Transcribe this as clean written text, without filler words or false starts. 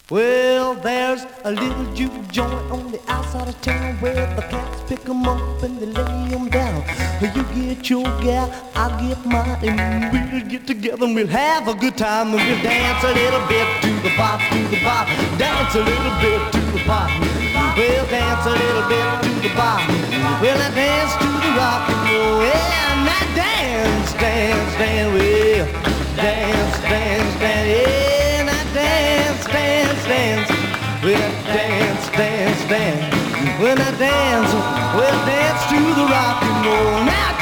Well, there's a little juke joint on the outside of town where the cats pick 'em up and they lay 'em down. You get your gal, I'll get mine, and we'll get together and we'll have a good time and we'll dance a little bit to the bop, dance a little bit to the bop. We'll dance a little bit to the bop. Well, I dance to the rock and roll, and I dance, dance, dance, well, dance, dance, dance, yeah, and I dance, dance, dance, well, dance, dance, dance. When I dance, we'll dance to the rock and roll. Now